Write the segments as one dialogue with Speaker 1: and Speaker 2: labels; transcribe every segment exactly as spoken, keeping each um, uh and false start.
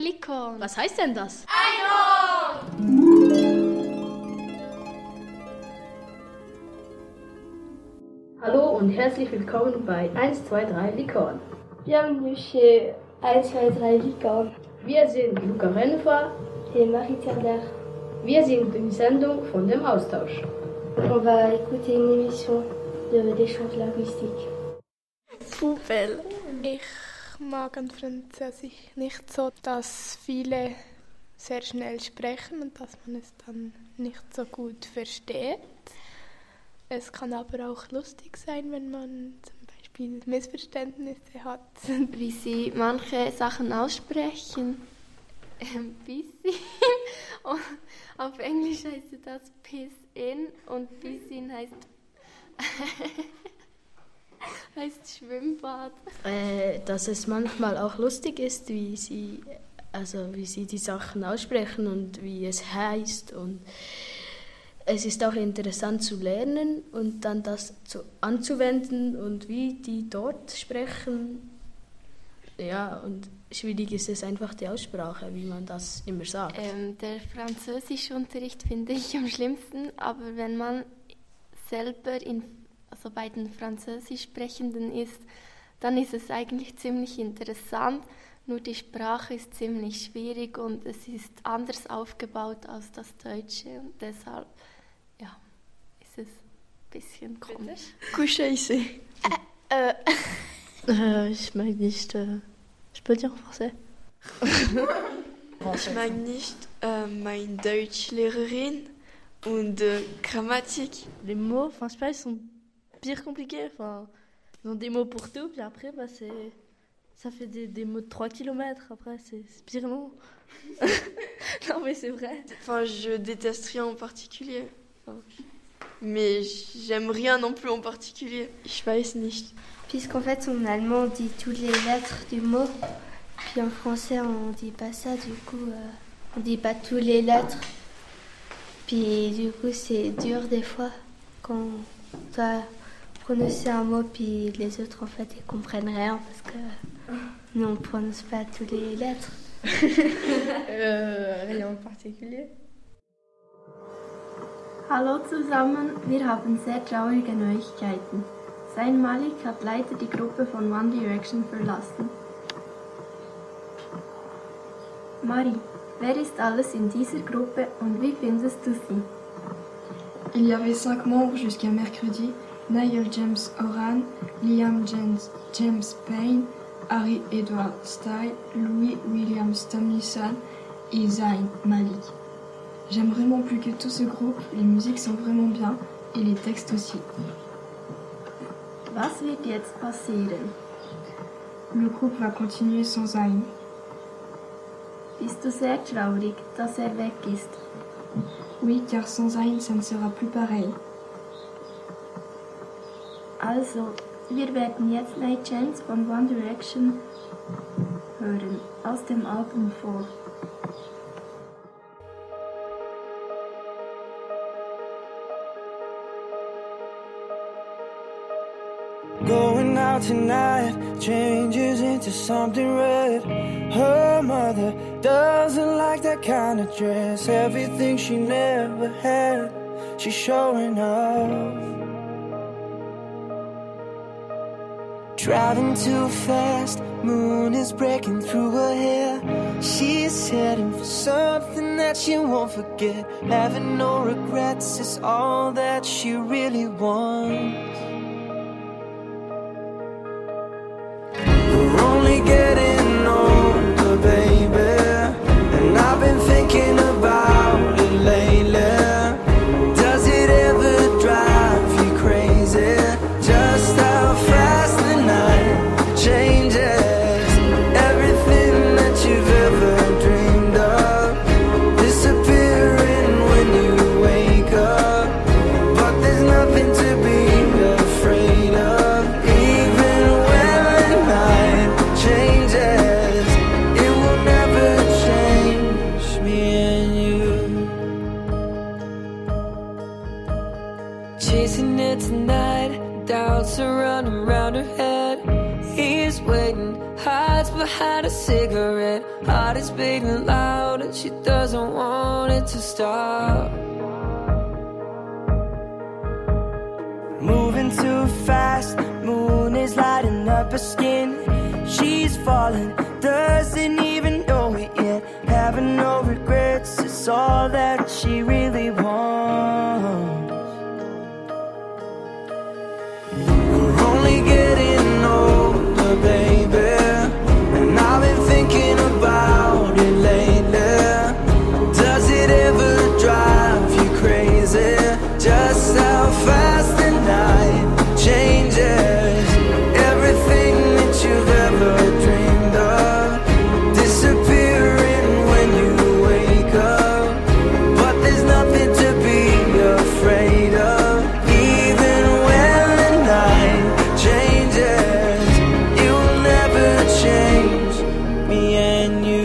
Speaker 1: Likon. Was heißt denn das?
Speaker 2: Hallo und herzlich willkommen bei eins zwei drei Licorne.
Speaker 3: Bienvenue chez eins zwei drei Licorne.
Speaker 2: Wir sind Luca Renfer
Speaker 3: et Marie Zerler.
Speaker 2: Wir sind die Sendung von dem Austausch.
Speaker 3: On va écouter une émission de d'échange linguistique.
Speaker 4: Pupel. Ich mag an Französisch nicht so, dass viele sehr schnell sprechen und dass man es dann nicht so gut versteht. Es kann aber auch lustig sein, wenn man zum Beispiel Missverständnisse hat.
Speaker 5: Wie sie manche Sachen aussprechen. Ein bisschen. Auf Englisch heißt das Piss in und Piscine heißt, heißt Schwimmbad.
Speaker 2: Äh, dass es manchmal auch lustig ist, wie sie, also wie sie die Sachen aussprechen und wie es heißt. Und es ist auch interessant zu lernen und dann das zu, anzuwenden und wie die dort sprechen. Ja, und schwierig ist es einfach die Aussprache, wie man das immer sagt.
Speaker 5: Ähm, der Französischunterricht finde ich am schlimmsten, aber wenn man selber in, also bei den Französischsprechenden ist, dann ist es eigentlich ziemlich interessant. Nur die Sprache ist ziemlich schwierig und es ist anders aufgebaut als das Deutsche und deshalb ja, ist es ein bisschen komisch.
Speaker 6: Coucher ici.
Speaker 5: Äh, äh.
Speaker 6: Euh, ich mag nicht. Euh, je peux dire en français.
Speaker 7: Ich mag nicht äh, meine Deutschlehrerin und äh, Grammatik.
Speaker 6: Les mots, enfin, je sais pas, ils sont pire compliqués. Enfin, ils ont des mots pour tout, puis après, bah, c'est, ça fait des, des mots de trois kilomètres. Après, c'est, c'est pire long. Non, mais c'est vrai.
Speaker 7: Enfin, je déteste rien en particulier. Enfin, mais j'aime rien non plus en particulier. Ich weiß nicht.
Speaker 3: Puisqu'en fait, en allemand, on dit toutes les lettres du mot. Puis en français, on dit pas ça. Du coup, euh, on dit pas toutes les lettres. Puis du coup, c'est dur des fois quand on doit prononcer un mot, puis les autres, en fait, ils comprennent rien parce que nous, on prononce pas toutes les lettres.
Speaker 6: euh, rien en particulier.
Speaker 8: Hallo zusammen, wir haben sehr traurige Neuigkeiten. Zayn Malik hat leider die Gruppe von One Direction verlassen. Marie, wer ist alles in dieser Gruppe und wie findest du sie?
Speaker 9: Il y avait cinq membres jusqu'à mercredi. Niall James Horan, Liam James, James Payne, Harry Edward Styles, Louis Williams Tomlinson et Zayn Malik. J'aime vraiment plus que tout ce groupe, les musiques sont vraiment bien et les textes aussi.
Speaker 8: Was wird jetzt passieren?
Speaker 9: Le groupe va continuer sans Zayn.
Speaker 8: Bist du sehr traurig, dass er weg ist?
Speaker 9: Oui, car sans Zayn, ça ne sera plus pareil.
Speaker 8: Also, wir werden jetzt Night Chance von One Direction hören, aus dem Album Four.
Speaker 10: Going out tonight changes into something red. Her mother doesn't like that kind of dress. Everything she never had, she's showing off. Driving too fast, moon is breaking through her hair. She's heading for something that she won't forget. Having no regrets is all that she really wants. We're only getting older, baby, and I've been thinking about it lately. Does it ever drive you crazy? Just how fast the night changes. Everything that you've ever dreamed of disappearing when you wake up. But there's nothing to be afraid of, even when the night changes. heart's beating loud and she doesn't want it to stop. Moving too fast, moon is lighting up her skin. She's falling, doesn't even know it yet. Having no regrets, it's all that she really wants. We're only getting older, baby, and I've been thinking about it lately. Does it ever drive you crazy? Just how fast the night changes. Everything that you've ever dreamed of disappearing when you wake up. But there's nothing to be afraid of. Even when the night changes, it will never change me and you.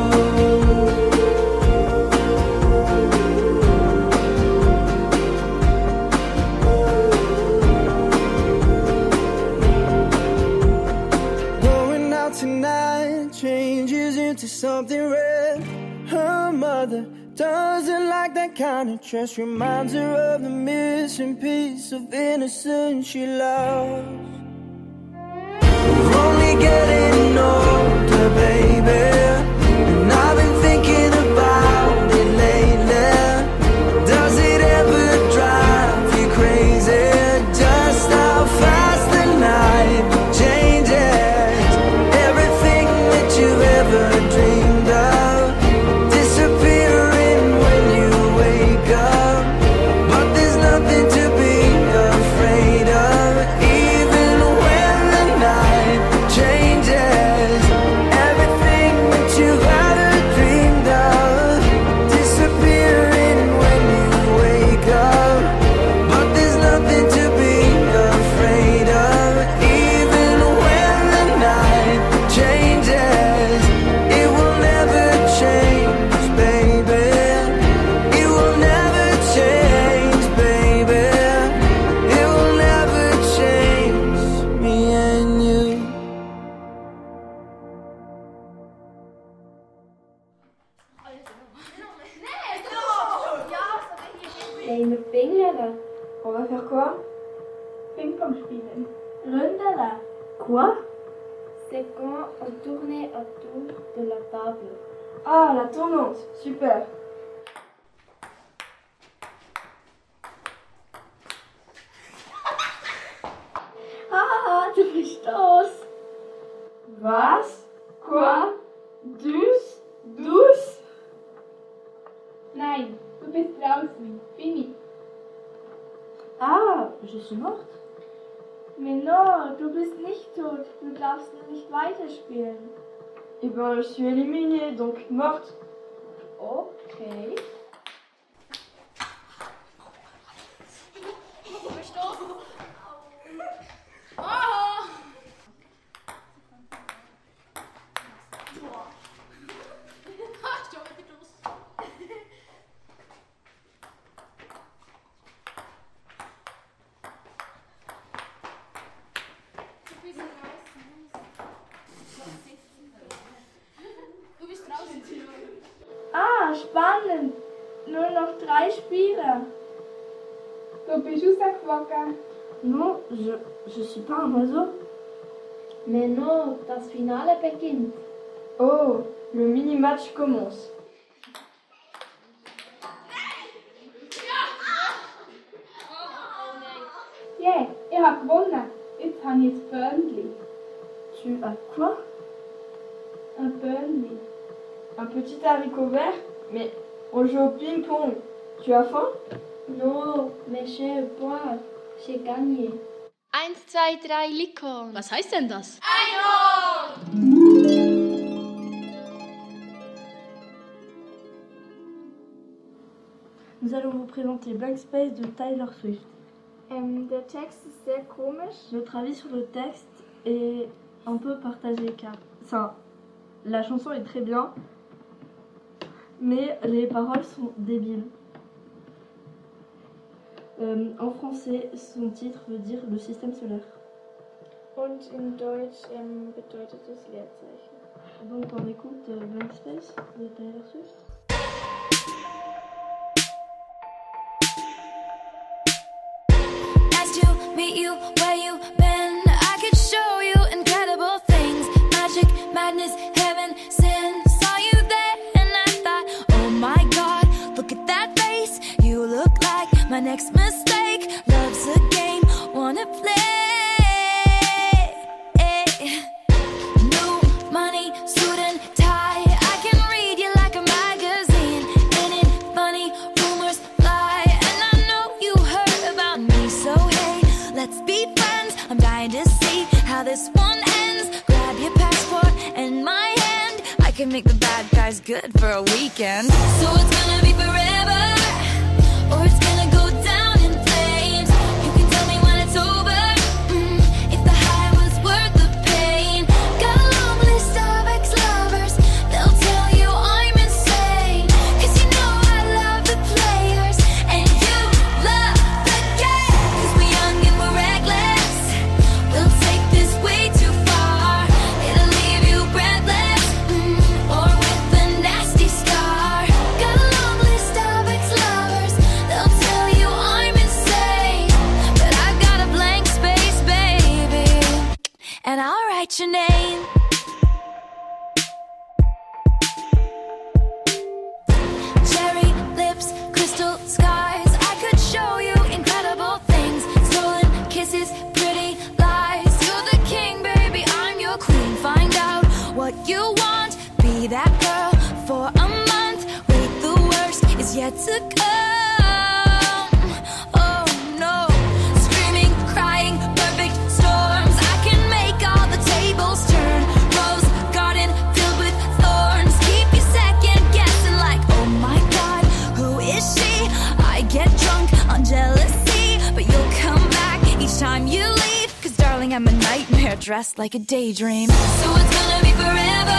Speaker 10: Going out tonight changes into something red. Her mother doesn't like that kind of dress. Reminds her of the missing piece of innocence she lost. We're only getting older, baby, and I've been thinking about it lately. Does it ever drive you crazy? Just how fast the night changes. Everything that you've ever dreamed of disappearing when you wake up. But there's nothing to be afraid of. Even when the night changes, everything that you've ever dreamed of disappearing when you wake up. But there's nothing to be afraid of. Even when the night changes, it will never change, baby. It will never change, baby. It will never change me and you.
Speaker 8: Kleine Pingelen.
Speaker 9: On va faire quoi?
Speaker 8: Ping-pong spielen.
Speaker 9: Rundele.
Speaker 8: Quoi? C'est quand on tournait autour de la table.
Speaker 9: Ah, la tournante. Super.
Speaker 8: Ah, du bist los.
Speaker 9: Was? Quoi? Dus? Dus?
Speaker 8: Nein, du bist draußen. Fini.
Speaker 6: Ah, je suis morte.
Speaker 8: Mais non, du bist nicht tot. Du darfst nicht weiterspielen.
Speaker 9: Eh ben, je suis éliminée, donc morte.
Speaker 8: Okay. Ah, spannend. Nur noch drei Spiele.
Speaker 4: Du bist rausgeflogen.
Speaker 6: Non, je, je suis pas un oiseau.
Speaker 8: Mais non, das Finale beginnt.
Speaker 9: Oh, le mini-match commence.
Speaker 4: Yeah, ich habe gewonnen. Jetzt habe ich ein Böhnli.
Speaker 6: Tu as quoi?
Speaker 4: Ein Böhnli.
Speaker 9: Un petit haricot vert? Mais on joue au ping-pong. Tu as faim?
Speaker 8: Non, mais j'ai eu peur. J'ai gagné.
Speaker 5: Eins, zwei, drei, Likon.
Speaker 1: Was heißt denn das?
Speaker 6: Nous allons vous présenter Blank Space de Taylor Swift.
Speaker 8: Ähm, der Text ist sehr komisch.
Speaker 6: Notre avis sur le texte est un peu partagé car enfin, la chanson est très bien, mais les paroles sont débiles. Euh, en français, son titre veut dire le système solaire.
Speaker 8: Und in Deutsch ähm, bedeutet es Leerzeichen.
Speaker 6: Donc on écoute euh, Blank Space de Taylor Swift.
Speaker 11: Nice to meet you, where you been? I could show you incredible things. Magic, madness, heaven, sin. Saw you there and I thought, oh my God, look at that face. You look like my next mistake. Love's a game, wanna play. New money, suit and tie. I can read you like a magazine. Ain't it funny? Rumors fly. And I know you heard about me. So hey, let's be friends. I'm dying to see how this one ends. Grab your passport and my hand. I can make the bad guys good for a weekend. So it's gonna be forever, or it's gonna go down in flames. You can tell me when it's over, mm, if the high was worth the pain. Got a long list of ex-lovers, they'll tell you I'm insane. Cause you know I love the players, and you love the game. Cause we're young and we're reckless, we'll take this way too far. It'll leave you breathless, mm, or with a nasty scar. Got a long list of ex-lovers, they'll tell you I'm insane. But I've got a blank space, baby, and I'll write your name. Cherry lips, crystal skies. I could show you incredible things. Stolen kisses, pretty lies. You're the king, baby, I'm your queen. Find out what you want, be that girl for a month. Wait, the worst is yet to come. Oh no, screaming, crying, perfect storms. I can make all the tables turn. Rose garden filled with thorns. Keep you second guessing like, oh my God, who is she? I get drunk on jealousy, but you'll come back each time you leave. Cause darling, I'm a nightmare dressed like a daydream. So it's gonna be forever,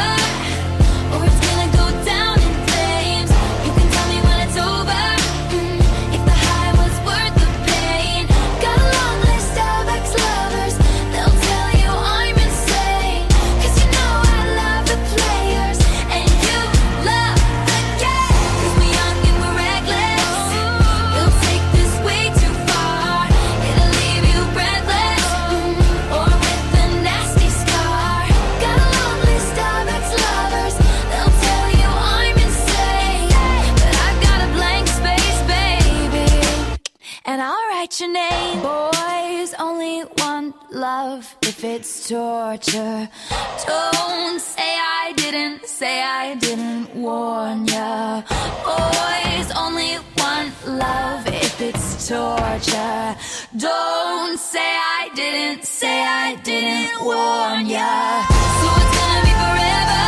Speaker 11: or it's gonna go down in flames. You can tell me when it's over, mm, if the high was worth the pain. Got a long list of ex-lovers, they'll tell you I'm insane. Cause you know I love the players, and you love the game. Cause we're young and we're reckless, we'll take this way too far. It'll leave you breathless, mm, or with a nasty scar. Got a long list of ex-lovers, they'll tell you I'm insane. But I've got a blank space, baby, and I'll write your name. Boys only want love if it's torture. Don't say I didn't, say I didn't warn ya. Boys only want love if it's torture. Don't say I didn't, say I didn't warn ya. So it's gonna be forever,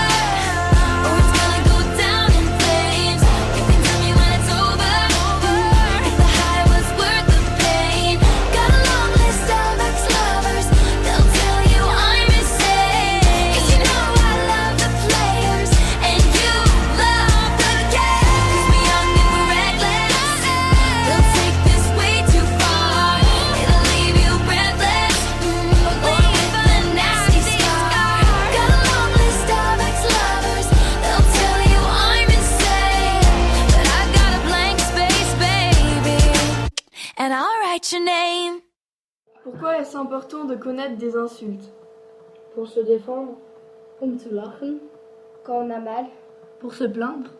Speaker 11: or it's gonna go down in flames. You can tell me when it's over, mm, if the high was worth the pain. Got a long list of ex-lovers, they'll tell you I'm insane. Cause you know I love the players, and you love the game. Cause we're young and we're reckless, we'll take this way too far. It'll leave you breathless, mm, or with a nasty scar. Got a long list of ex-lovers, they'll tell you I'm insane. But I've got a blank space, baby, and I'll write your name.
Speaker 9: Pourquoi est-ce important de connaître des insultes?
Speaker 2: Pour se défendre,
Speaker 1: Um zu lachen,
Speaker 3: Quand on a mal,
Speaker 6: Pour se plaindre,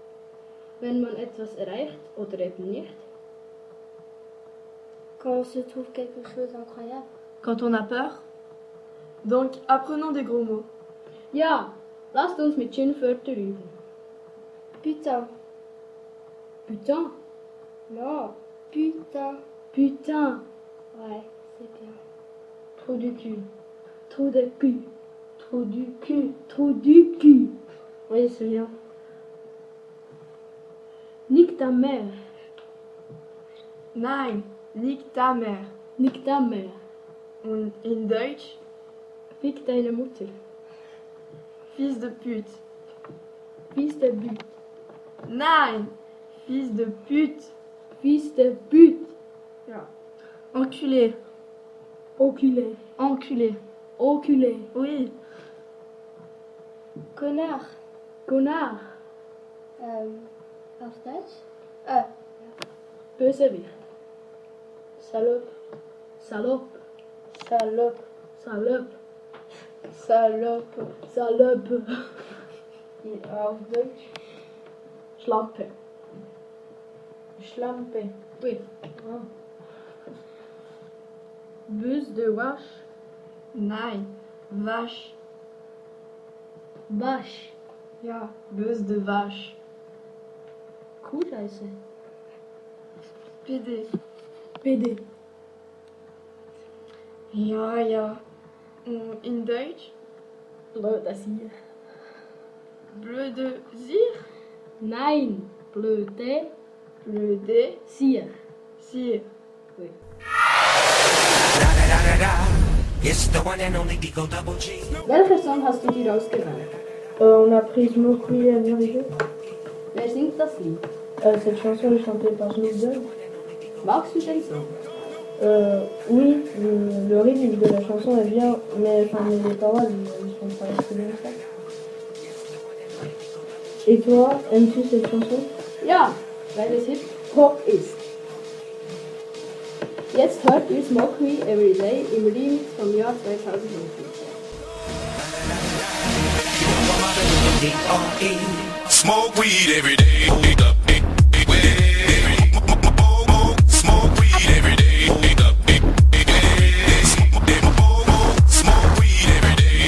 Speaker 1: wenn man etwas erreicht oder eben nicht.
Speaker 3: quand on se trouve quelque chose d'incroyable.
Speaker 6: quand on a peur.
Speaker 9: Donc, apprenons des gros mots.
Speaker 1: Ja, lasst uns mit Schimpfwörtern üben.
Speaker 3: Putain,
Speaker 1: Putain,
Speaker 3: non, putain.
Speaker 1: putain,
Speaker 3: Ouais, c'est bien.
Speaker 1: trou du cul, trou de cul, trou du cul, trou du cul. Oui, c'est bien. Nique ta mère,
Speaker 9: Nein, nick ta mère.
Speaker 1: nique ta mère,
Speaker 9: Und in Deutsch,
Speaker 1: fick deine Mutter,
Speaker 9: fils de pute.
Speaker 1: fils de but,
Speaker 9: Nein, fils de pute.
Speaker 1: fils de but,
Speaker 9: Ja.
Speaker 6: Enculé,
Speaker 1: enculé,
Speaker 6: enculé.
Speaker 1: enculé,
Speaker 6: Oui.
Speaker 3: Connard.
Speaker 1: Connard.
Speaker 3: Ähm, auf Deutsch? Äh,
Speaker 1: Bösewicht. Salope. Salope.
Speaker 3: Salope.
Speaker 1: Salope.
Speaker 3: Salope.
Speaker 1: Salope.
Speaker 3: Auf Deutsch?
Speaker 1: Schlampe.
Speaker 3: Schlampe.
Speaker 1: Oui. Ah. Buse de vache.
Speaker 9: Nein, Vache.
Speaker 1: Vache.
Speaker 9: Ja, Böse de Vache.
Speaker 1: Kuhscheiße.
Speaker 9: P D.
Speaker 1: P D.
Speaker 9: Ja, ja. Und in Deutsch?
Speaker 1: Blöder Sier.
Speaker 9: Blöde Sier?
Speaker 1: Nein. Blöde
Speaker 9: Blöde
Speaker 1: Sier.
Speaker 9: Sier.
Speaker 1: Oui.
Speaker 12: Welcher Song hast du dir ausgewählt?
Speaker 1: Euh, on a pris Smoke We and River.
Speaker 12: Wer singt das Lied?
Speaker 1: Euh, cette chanson est chantée par Snoop Dogg.
Speaker 12: Magst du den Song?
Speaker 1: Euh, oui, le, le rythme de la chanson est bien, mais, enfin, mais les paroles ils, ils sont pas très bien faites. Et toi, aimes-tu cette chanson?
Speaker 12: Ja, weil es Hip-Hop ist. Jetzt hört ihr Smoke Me Every Day im Remix vom Jahr zweitausendfünfzehn.
Speaker 10: Smoke weed every day. Smoke weed every day. Smoke weed every day.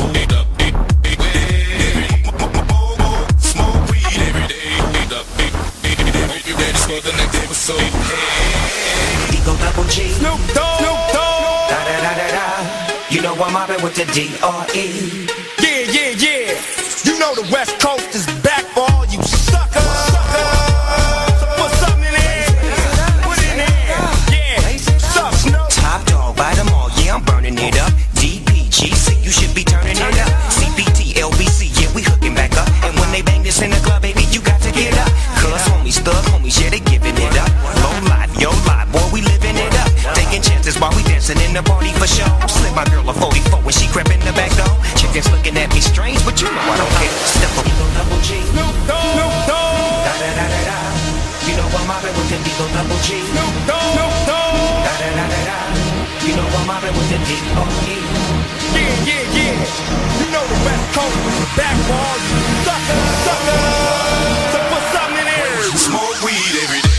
Speaker 10: Smoke weed every day. You ready for the next episode? Eagle Double G. Snoop Dogg. Snoop Dogg. Da da da da da. You know I'm mobbing with the D R E. Yeah, yeah, yeah. You know the West Coast is back for all you suckers. So put something in there. Put it in there. Yeah. Suck, Snoop. Top dog by them all. Yeah, I'm burning it up. D P G C, you should be turning it up. C P T, L B C, yeah, we hooking back up. And when they bang this in the club, baby, you got to get up. Cause homies, thug homies, yeah, they giving it up. Low life, yo life, boy, we living it up. Taking chances while we dancing in the party for show. Slip my girl a forty-four when she crept in the back door. Chickens looking at me strange, but you know I don't care. Step up, Eagle Double G. Snoop Dogg. Snoop Dogg. Da da da da da. You know I'm mobbing with the Eagle Double G. Snoop Dogg. Snoop Dogg. Da da da da da. You know I'm mobbing with the D R E. Yeah, yeah, yeah. You know the West Coast is back for all you suckers, suckers. So put something in there. Smoke weed every day.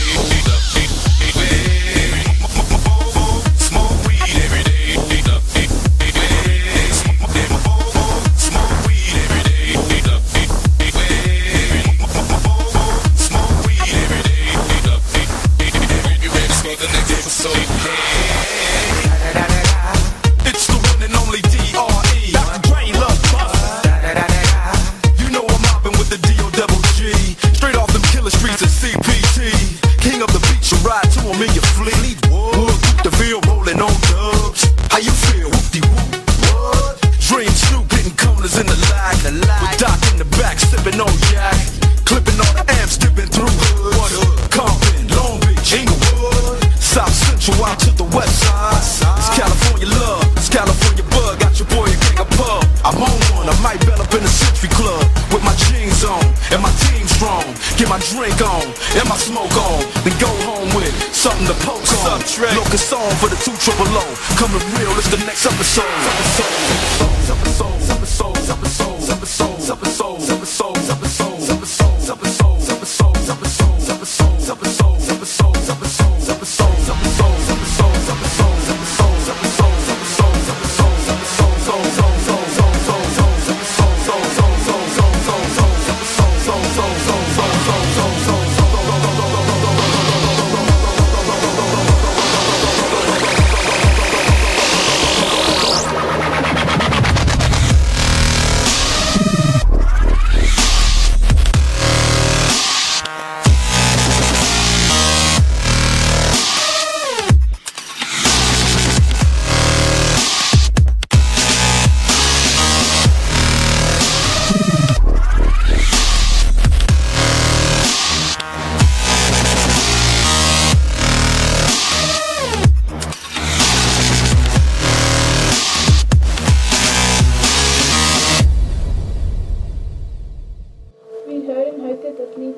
Speaker 10: Smoke weed every day. Smoke weed every day. Smoke weed every day. You ready for the next episode? It's the one and only D R E. Doctor Dre Love Buster. You know I'm mobbing with the D O double G. Straight off them killer streets of C P T. King of the beach, you ride to him in your fleet. Wood, the field rolling on dubs. How you feel? Whoop-de-whoop. What? Dream Snoop hitting corners in the lag. With Doc in the back, sipping on yak. Clipping all the amps, dipping through hoods. Compton, Long Beach, Inglewood. South Central out to the west side. It's California love, it's California bug. Got your boy a gang of pub. I'm on one, I might bell up in the Century Club. With my jeans on, and my team strong. Get my drink on, and my smoke on. Then go home with something to poke on. Locust song for the two triple O. Coming real, it's the next episode. Episode, episode, episode, episode, episode, episode, episode, episode, episode, episode, episode, episode, episode, episode, episode, episode, episode, episode,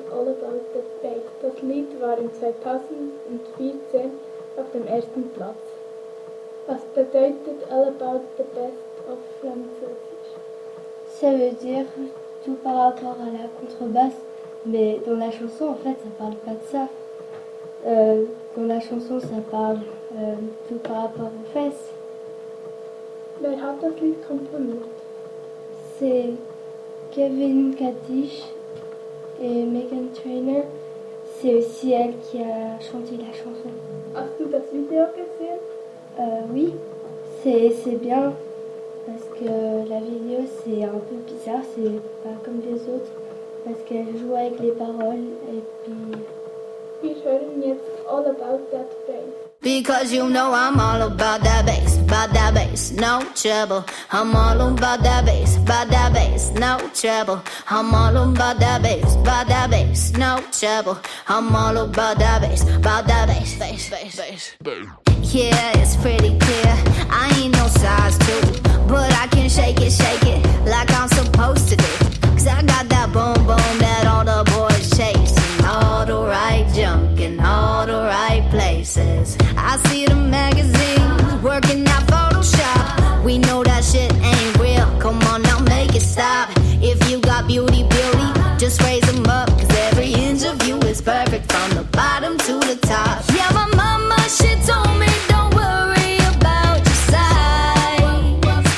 Speaker 4: All About That Bass. Das Lied war in zweitausendvierzehn auf dem ersten Platz. Was bedeutet All About the Best auf Französisch?
Speaker 3: Ça veut dire tout par rapport à la contrebasse, mais dans la chanson, en fait, ça parle pas de ça. Euh, dans la chanson, ça parle euh, tout par rapport aux fesses.
Speaker 4: Wer hat das Lied komponiert?
Speaker 3: C'est Kevin Kadish et Megan Trainor. C'est aussi elle qui a chanté la chanson.
Speaker 4: Hast du das Video gesehen?
Speaker 3: Euh, oui, c'est, c'est bien parce que la vidéo c'est un peu bizarre, c'est pas comme les autres parce qu'elle joue avec les paroles et puis...
Speaker 4: Wir hören jetzt All About That Bass.
Speaker 11: Because you know I'm all about that bass, about that bass, no trouble. I'm all about that bass, about that bass, no trouble. I'm all about that bass, about that bass, no trouble. I'm all about that bass, about that bass, bass, bass, bass. Yeah, it's pretty clear. I ain't no size two, but I can shake it, shake it like I'm supposed to do. Cause I got that boom boom that all the boys chase. All the right junk in all the right places. I see the magazines working out Photoshop. We know that shit ain't real. Come on now, make it stop. If you got beauty, beauty, just raise them up. Cause every inch of you is perfect from the bottom to the top. Yeah, my mama, she told me don't worry about your size.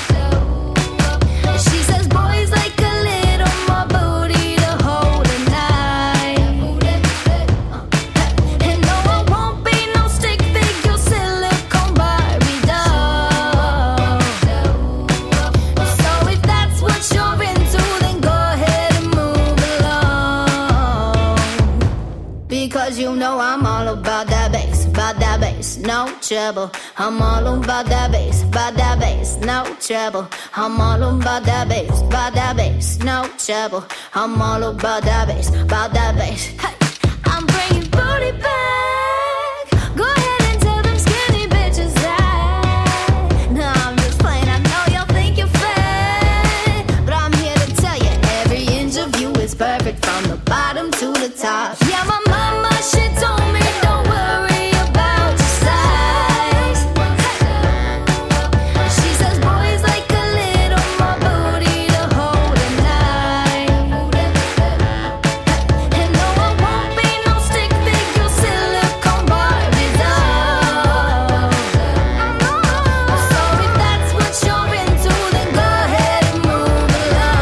Speaker 11: She says boys like a little more booty to hold a knife. And no, I won't be no stick figure silicone Barbie doll. So if that's what you're into, then go ahead and move along. Because you know I'm all about that bass, about that bass, no trouble. I'm all about that bass, about that bass, no trouble. I'm all about that bass, about that bass, no trouble. I'm all about that bass, about that bass. Hey, I'm bringing booty back. Go ahead and tell them skinny bitches that. No, I'm just playing. I know y'all think you're fat, but I'm here to tell you every inch of you is perfect from the bottom to the top. Yeah, my mama, she told me don't worry about your size. She says boys like a little more booty to hold a knife. And no, I won't be no stick figure silicone Barbie doll. So if that's what you're into, then go ahead and move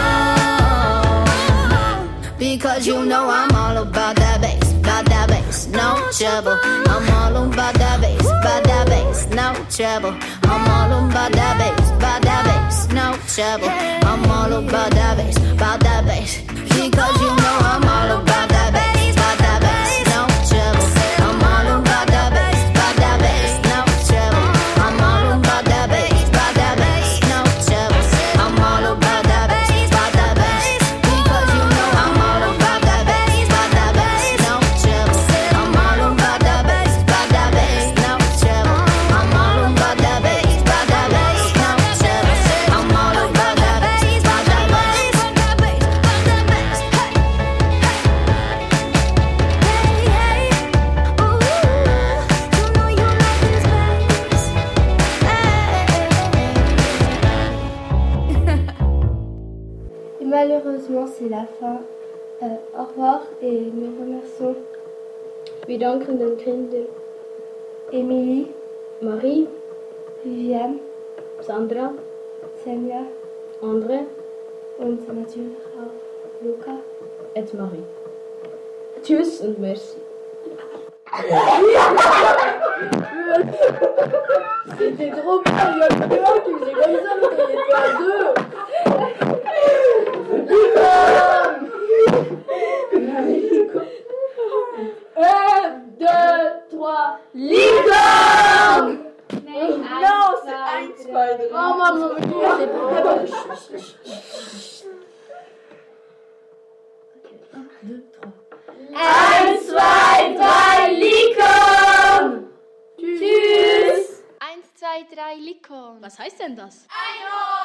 Speaker 11: along. Because you know I'm all about that bass, about that bass, no trouble. I'm all about that bass, about that bass, no trouble. I'm all about that bass, about that bass, no trouble. I'm all about that bass, about that bass. Because you know I'm all about that bass, about that bass, no trouble. I'm all about that bass, about that bass, no trouble. I'm all about that bass, about that bass, no trouble. I'm all about that bass, about that bass. Because you know I'm all about that bass, about that bass, no trouble. I'm all about that bass, about that bass, no trouble. I'm all about that bass, about that bass, no trouble. I'm all about that bass, about that bass, about that bass, about that bass. Hey, hey, hey, ooh, you know you like this bass.
Speaker 3: Et malheureusement, c'est la fin. Euh, au revoir et nous remercions
Speaker 1: Wir danken den Kindern
Speaker 3: Émilie,
Speaker 1: Marie,
Speaker 3: Viviane,
Speaker 1: Sandra,
Speaker 3: Sanja
Speaker 1: André
Speaker 3: und natürlich auch Luca.
Speaker 1: et Marie. Tschüss und merci. C'était trop bien, il y a plus un qui faisait comme ça, mais il était à deux. Un, deux, trois, licorne! Non, c'est ein, zwei, drei. Oh maman, mais qui c'est pas. un, deux, trois. Eins, zwei, drei, Licorne! Tschüss!
Speaker 5: Eins, zwei, drei, Licorne.
Speaker 2: Was heißt denn das?
Speaker 1: Einhorn!